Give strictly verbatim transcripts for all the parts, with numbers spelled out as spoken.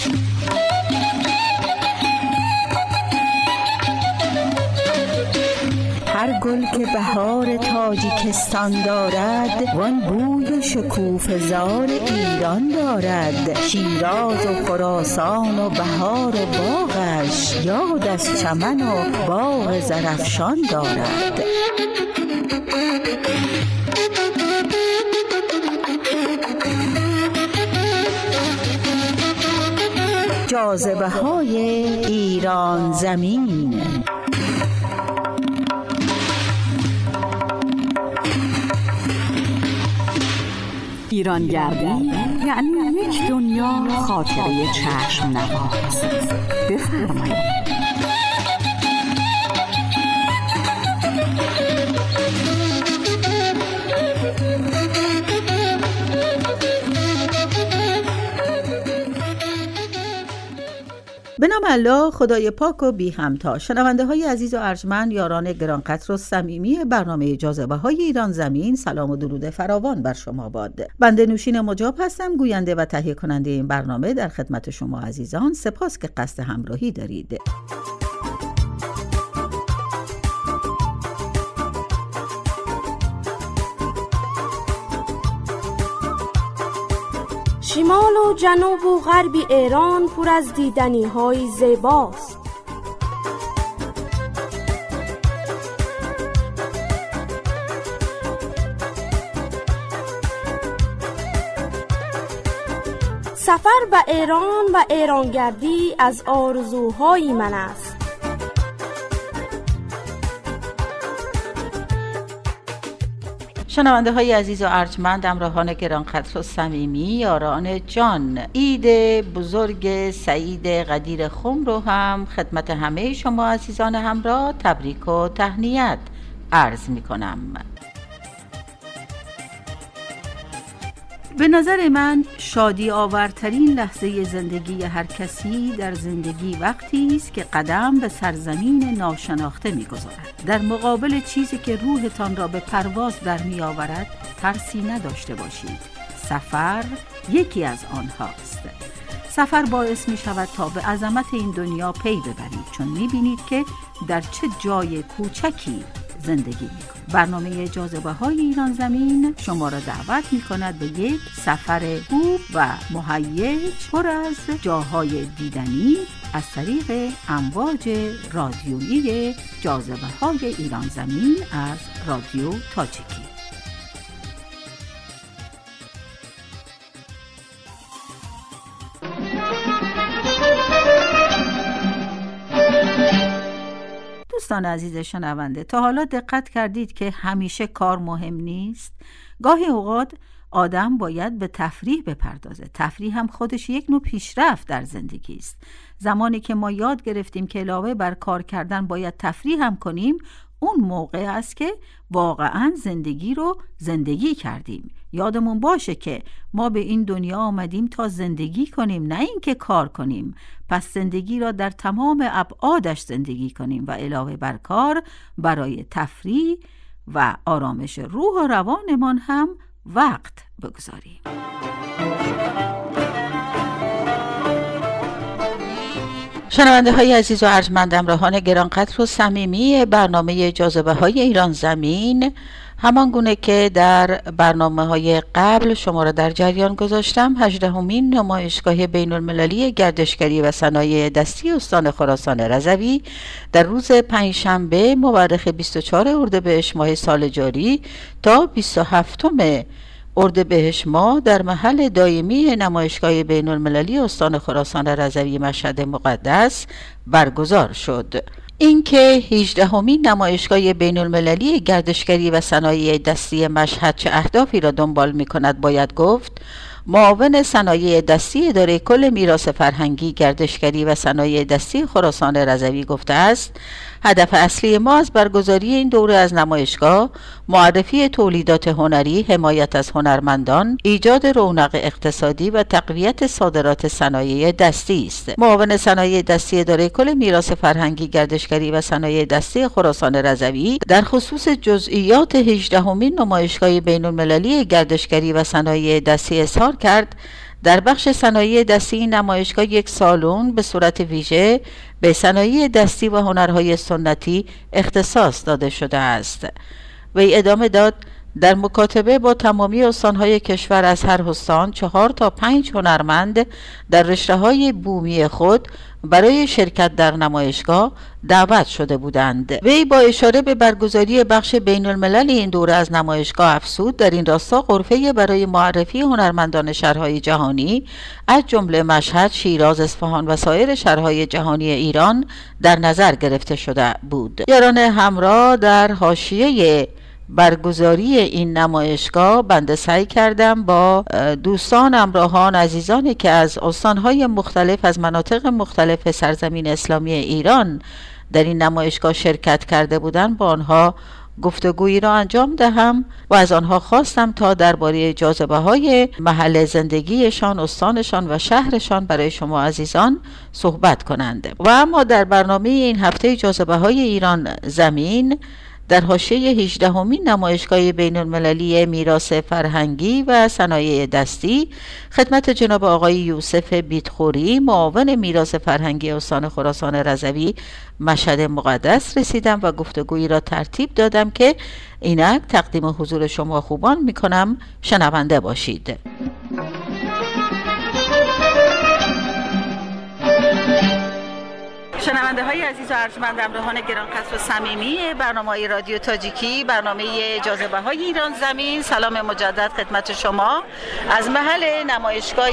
هر گل که بهار تاجیکستان دارد، وان بوی شکوفه زار ایران دارد. شیراز و خراسان و بهار و باغش، یاد از چمن و باغ زرافشان دارد. جاذبه های ایران زمین. ایرانگردی یعنی یک دنیا خاطره چشم نواز. بفرمایید. به نام الله خدای پاک و بی همتا. شنونده های عزیز و ارجمند، یاران گرانقدر و صمیمی برنامه جاذبه های ایران زمین، سلام و درود فراوان بر شما باد. بنده نوشین مجاب هستم، گوینده و تهیه کننده این برنامه. در خدمت شما عزیزان، سپاس که قصد همراهی دارید. شمال و جنوب و غرب ایران پر از دیدنی های زیباست. سفر به ایران و ایرانگردی از آرزوهای من است. شنونده های عزیز و ارجمند، همراهان گرانقدر و صمیمی، یاران جان، عید بزرگ سعید قدیر خم رو هم خدمت همه شما عزیزان همراه تبریک و تهنیت عرض می کنم. به نظر من شادی آورترین لحظه زندگی هر کسی در زندگی وقتی است که قدم به سرزمین ناشناخته می‌گذارد. در مقابل چیزی که روحتان را به پرواز در می‌آورد ترسی نداشته باشید. سفر یکی از آنهاست. سفر باعث می‌شود تا به عظمت این دنیا پی ببرید، چون می‌بینید که در چه جای کوچکی زندگی می‌کنید. برنامه جاذبه های ایران زمین شما را دعوت می‌کند به یک سفر خوب و مهیج پر از جاهای دیدنی از طریق امواج رادیویی جاذبه های ایران زمین از رادیو تاجیکی. دوستان عزیز شنونده، تا حالا دقت کردید که همیشه کار مهم نیست؟ گاهی اوقات آدم باید به تفریح بپردازه. تفریح هم خودش یک نوع پیشرفت در زندگی است. زمانی که ما یاد گرفتیم که علاوه بر کار کردن باید تفریح هم کنیم، اون موقع است که واقعاً زندگی رو زندگی کردیم. یادمون باشه که ما به این دنیا آمدیم تا زندگی کنیم، نه اینکه کار کنیم. پس زندگی را در تمام ابعادش زندگی کنیم و علاوه بر کار برای تفریح و آرامش روح و روانمان هم وقت بگذاریم. شنونده های عزیز و ارجمند، همراهان گرانقدر و صمیمی برنامه جاذبه های ایران زمین، همان گونه که در برنامه های قبل شما را در جریان گذاشتم، هجدهمین نمایشگاه بین المللی گردشگری و صنایع دستی استان خراسان رضوی در روز پنجشنبه مورخ بیست و چهارم اردیبهشت ماه سال جاری تا بیست و هفتم اردیبهشت ماه در محل دائمی نمایشگاه بین المللی استان خراسان رضوی مشهد مقدس برگزار شد. اینکه هجدهمین نمایشگاه بین المللی گردشگری و صنایع دستی مشهد چه اهدافی را دنبال می کند باید گفت. معاون صنایع دستی اداره کل میراث فرهنگی گردشگری و صنایع دستی خراسان رضوی گفته است هدف اصلی ما از برگزاری این دوره از نمایشگاه معرفی تولیدات هنری، حمایت از هنرمندان، ایجاد رونق اقتصادی و تقویت صادرات صنایع دستی است. معاون صنایع دستی اداره کل میراث فرهنگی گردشگری و صنایع دستی خراسان رضوی در خصوص جزئیات هجدهمین نمایشگاه بین المللی گردشگری و صنایع دستی اظهار کرد در بخش صنایع دستی این نمایشگاه یک سالن به صورت ویژه به صنایع دستی و هنرهای سنتی اختصاص داده شده است. وی ادامه داد: در مکاتبه با تمامی استانهای کشور از هر استان چهار تا پنج هنرمند در رشته‌های بومی خود برای شرکت در نمایشگاه دعوت شده بودند. وی با اشاره به برگزاری بخش بین الملل این دوره از نمایشگاه افزود: در این راستا غرفه برای معرفی هنرمندان شهرهای جهانی از جمله مشهد، شیراز، اصفهان و سایر شهرهای جهانی ایران در نظر گرفته شده بود. یاران همراه در حاشیه برگزاری این نمایشگاه بنده سعی کردم با دوستان، همراهان، عزیزانی که از استانهای مختلف از مناطق مختلف سرزمین اسلامی ایران در این نمایشگاه شرکت کرده بودند با آنها گفتگویی را انجام دهم و از آنها خواستم تا درباره جاذبه‌های محل زندگیشان، استانشان و شهرشان برای شما عزیزان صحبت کنند. و اما در برنامه این هفته جاذبه‌های ایران زمین در حاشیه هجدهمین نمایشگاه بین المللی میراث فرهنگی و صنایع دستی خدمت جناب آقای یوسف بیتخوری، معاون میراث فرهنگی استان خراسان رضوی مشهد مقدس رسیدم و گفتگویی را ترتیب دادم که اینک تقدیم حضور شما خوبان میکنم، شنونده باشید. شنونده های عزیز و ارجمند، همراهان گرانقدر و صمیمی برنامه رادیو تاجیکی، برنامه جاذبه های ایران زمین، سلام مجدد خدمت شما از محل نمایشگاه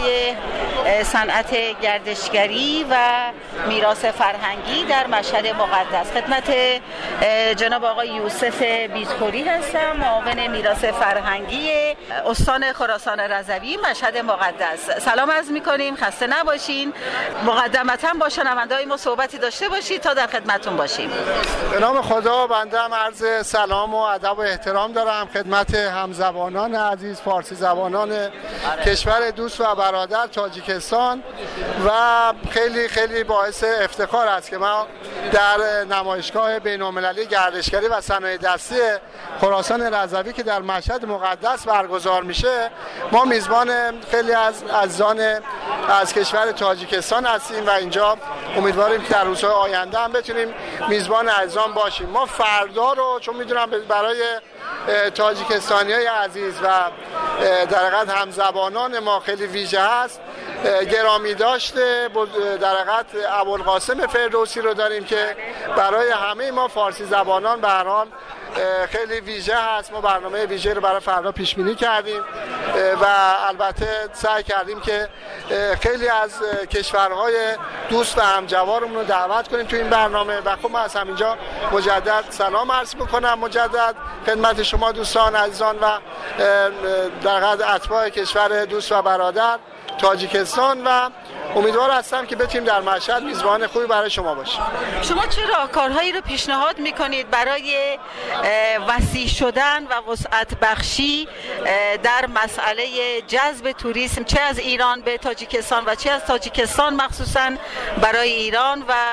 صنعت گردشگری و میراث فرهنگی در مشهد مقدس. خدمت جناب آقای یوسف بیتخوری هستم، معاون میراث فرهنگی استان خراسان رضوی مشهد مقدس. سلام عرض می‌کنیم، خسته نباشین. مقدمتاً با شنونده های ما صحبتی داشته باشید تا در خدمتون باشیم. به نام خدا، بنده هم عرض سلام و ادب و احترام دارم خدمت همزبانان عزیز، فارسی زبانان کشور دوست و برادر تاجیکستان و خیلی خیلی باعث افتخار است که ما در نمایشگاه بین‌المللی گردشگری و صنایع دستی خراسان رضوی که در مشهد مقدس برگزار میشه، ما میزبان خیلی از عزیزان از کشور تاجیکستان هستیم و اینجا امیدواریم که در روزهای آینده هم بتونیم میزبان عزیزان باشیم. ما فردا رو چون میدونم برای تاجیکستانیای عزیز و در حقیقت همزبانان ما خیلی ویژه هست، گرامی داشته در حقیقت ابوالقاسم فردوسی رو داریم که برای همه ما فارسی زبانان به هر حال خیلی ویژه هست. ما برنامه ویژه رو برای فردا پیش بینی کردیم و البته سعی کردیم که خیلی از کشورهای دوست و همجوارمون رو دعوت کنیم تو این برنامه و خب من از همینجا مجدد سلام عرض میکنم مجدد خدمت شما دوستان عزیزان و در حقیقت اتباع کشور دوست و برادر تاجیکستان و امیدوار هستم که بتونیم در مشهد میزبان خوبی برای شما باشیم. شما چه راهکارهایی رو پیشنهاد میکنید برای وسیع شدن و وسعت بخشی در مسئله جذب توریسم، چه از ایران به تاجیکستان و چه از تاجیکستان مخصوصا برای ایران و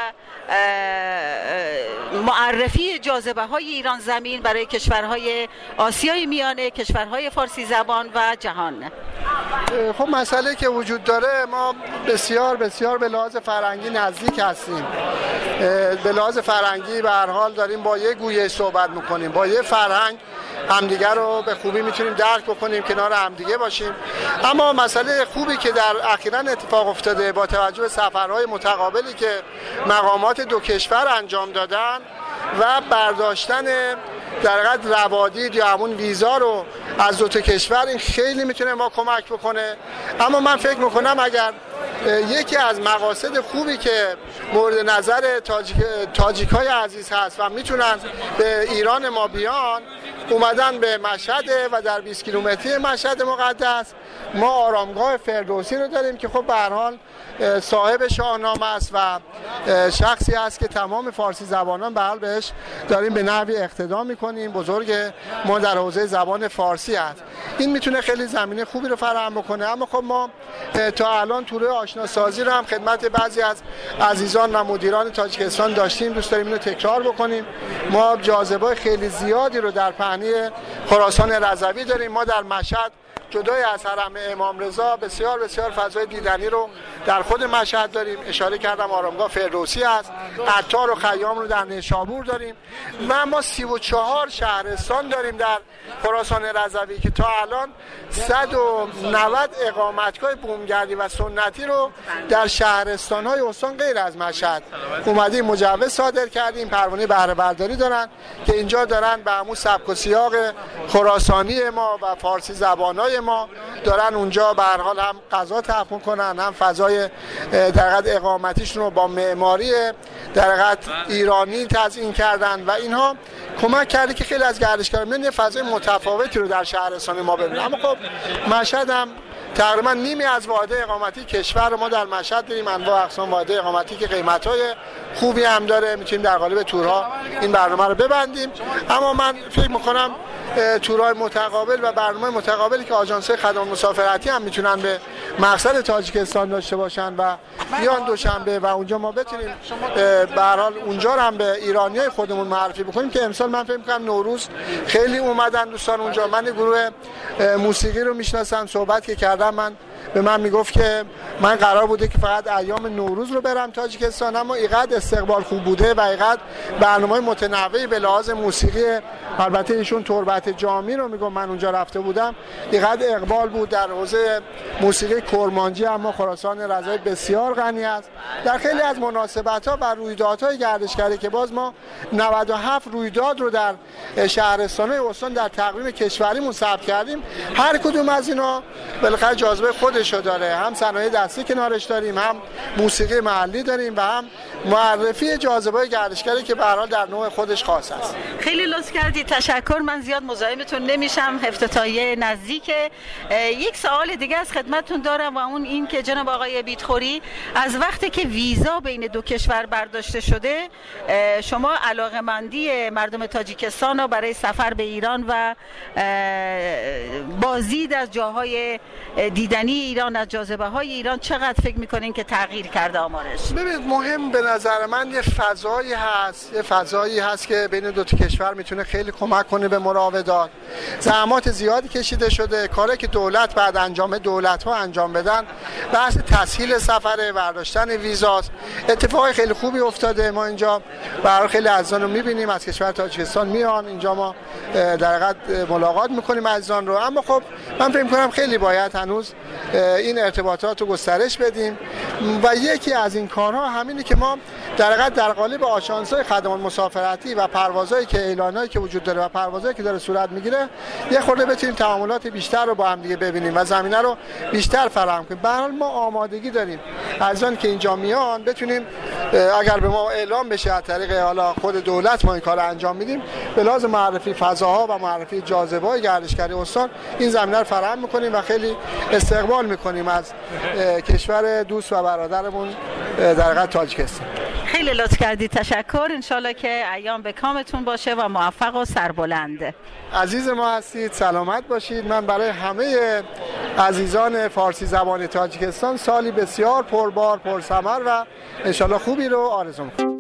معرفی جاذبه های ایران زمین برای کشورهای آسیای میانه، کشورهای فارسی زبان و جهان؟ خب مسئله که وجود داره، ما بسیار بسیار به لحاظ فرهنگی نزدیک هستیم. به لحاظ فرهنگی به هر حال داریم با یه گویه صحبت میکنیم، با یه فرهنگ همدیگه رو به خوبی میتونیم درک بکنیم، کنار همدیگه باشیم. اما مسئله خوبی که در اخیراً اتفاق افتاده با توجه به سفرهای متقابلی که مقامات دو کشور انجام دادن و برداشتن در حقیقت روادید یا همون ویزا رو از دو تا کشور، این خیلی میتونه ما کمک بکنه. اما من فکر میکنم اگر یکی از مقاصد خوبی که مورد نظر تاجیک تاجیکای عزیز هست و میتونن به ایران ما بیان، اومدن به مشهد و در بیست کیلومتری مشهد مقدس ما آرامگاه فردوسی رو داریم که خب به هر حال صاحب شاهنامه است و شخصی است که تمام فارسی زبانان به حال بهش داریم به نحوی اقتدا میکنیم. بزرگ ما در حوزه زبان فارسی است. این میتونه خیلی زمینه خوبی رو فراهم بکنه. اما خب ما تا الان توره آشناسازی رو هم خدمت بعضی از عزیزان و مدیران تاجیکستان داشتیم، دوست داریم اینو تکرار بکنیم. ما جاذبه خیلی زیادی رو در پهنه خراسان رضوی داریم. ما در مشهد جدای از حرم امام رضا بسیار بسیار فضای دیدنی رو در خود مشهد داریم. اشاره کردم آرامگاه فردوسی هست، عطار و خیام رو در نیشابور داریم و ما سی و چهار شهرستان داریم در خراسان رضوی که تا الان صد و نود اقامتگاه بومگردی و سنتی رو در شهرستان‌های استان غیر از مشهد اومدیم مجوز صادر کردیم، پروانه بهره برداری دارن که اینجا دارن به همون سبک و سیاق خراسانی ما و فارسی زبانای ما دارن اونجا به هر حال هم غذا تقدیم کنن، هم فضای در حقیقت اقامتیشون رو با معماری در حقیقت ایرانی تزیین کردن و اینها کمک کرده که خیلی از گردشگران یه فضای متفاوتی رو در شهرستان ما ببینن. اما خب مشهد هم تقریبا نیمی از واحد اقامتی کشور ما در مشهد داریم، انواع اقسام واحد اقامتی که قیمت‌های خوبی هم داره، میتونیم در قالب تورها این برنامه رو ببندیم. اما من فکر می‌کنم تورهای متقابل و برنامه متقابلی که آژانس‌های خدمات مسافرتی هم میتونن به مقصد تاجیکستان داشته باشن و بیان دوشنبه و اونجا ما بتونیم به هر حال اونجا هم به ایرانیای خودمون معرفی بکنیم که امسال من فکر می‌کنم نوروز خیلی اومدن دوستان اونجا. من گروه موسیقی رو میشناسم، صحبت که کردم من به من میگفت که من قرار بوده که فقط ایام نوروز رو برم تاجیکستان، اما اینقدر استقبال خوب بوده و اینقدر برنامه‌های متنوعی به لحاظ موسیقی، البته ایشون تربت جامی رو میگم من اونجا رفته بودم، اینقدر اقبال بود در حوزه موسیقی کرمانجی. اما خراسان رضوی بسیار غنی است در خیلی از مناسبت‌ها و رویدادهای گردشگری که باز ما نود و هفت رویداد رو در شهرستان‌های استان در تقویم کشوریمون ثبت کردیم. هر کدوم از اینا بالاخره جاذبه خودشو داره، هم صنایع دستی کنارش داریم، هم موسیقی محلی داریم و هم معرفی جاذبه گردشگری که به هر حال در نوع خودش خاص است. خیلی لطف کردید، تشکر. من زیاد مزاحمتون نمیشم، افتتاحیه نزدیکه. یک سوال دیگه از خدمتتون دارم و اون این که جناب آقای بیتخوری، از وقتی که ویزا بین دو کشور برداشته شده شما علاقه‌مندی مردم تاجیکستان رو برای سفر به ایران و بازدید از جاهای دیدنی ایران، از جاذبه های ایران چقدر فکر میکنین که تغییر کرده آمارش؟ ببینید مهم به نظر من یه فضایی هست، یه فضایی هست که بین دو تا کشور میتونه خیلی کمک کنه به مراودات. زحمات زیادی کشیده شده، کاری که دولت بعد انجام دولت ها انجام بدن بحث تسهیل سفر، برداشتن ویزاست. اتفاقی خیلی خوبی افتاده. ما اینجا برای خیلی عزیزان رو میبینیم از کشور تاجیکستان میان اینجا، ما در حقیقت ملاقات میکنیم عزیزان رو. اما خب من فکر میکنم خیلی باید هنوز این ارتباطات رو گسترش بدیم و یکی از این کارها همینه که ما در حقیقت در قالب آژانس‌های خدمات مسافرتی و پروازهایی که اعلانایی که وجود داره و پروازهایی که داره صورت میگیره یه خورده بتونیم تعاملات بیشتر رو با هم دیگه ببینیم و زمینه رو بیشتر فراهم کنیم. به هر حال ما آمادگی داریم از آن که اینجا میان بتونیم اگر به ما اعلام بشه از طریق حالا خود دولت ما این کارو انجام میدیم، به لحاظ معرفی فضاها و معرفی جاذبه‌های گردشگری استان این زمینه رو فراهم می‌کنیم و خیلی استقبال می‌کنیم از کشور دوست و برادرمون در حقیقت تاجیکستان. خیلی لطف کردید، تشکر. انشالله که ایام به کامتون باشه و موفق و سربلند. عزیز ما هستید، سلامت باشید. من برای همه عزیزان فارسی زبان تاجیکستان سالی بسیار پربار پرثمر و انشالله خوبی رو آرزو می‌کنم.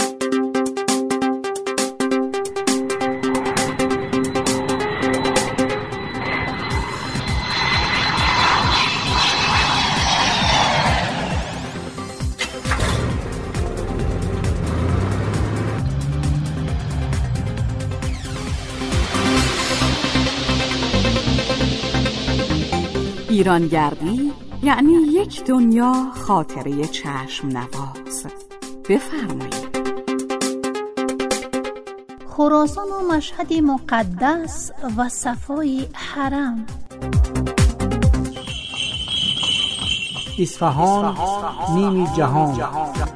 ایرانگردی یعنی یک دنیا خاطره چشم نواز. بفرمایید. خراسان و مشهد مقدس و صفای حرم، اصفهان نیمی جهان.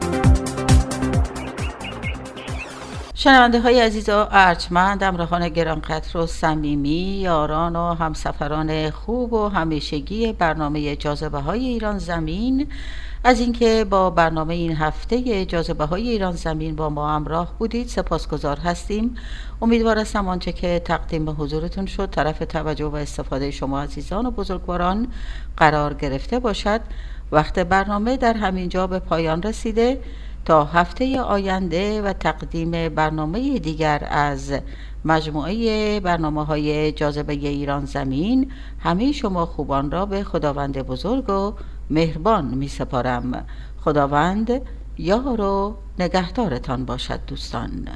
شنونده های عزیز و ارجمند، همراهان گرانقدر و صمیمی، یاران و همسفران خوب و همیشگی برنامه جاذبه های ایران زمین، از اینکه با برنامه این هفته جاذبه های ایران زمین با ما همراه بودید سپاسگزار هستیم. امیدوار هستم آنچه که تقدیم به حضورتون شد طرف توجه و استفاده شما عزیزان و بزرگواران قرار گرفته باشد. وقت برنامه در همین جا به پایان رسیده. تا هفته آینده و تقدیم برنامه دیگر از مجموعه برنامه‌های جاذبه ایران زمین، همه شما خوبان را به خداوند بزرگ و مهربان می سپارم. خداوند یار و نگهدارتان باشد دوستان.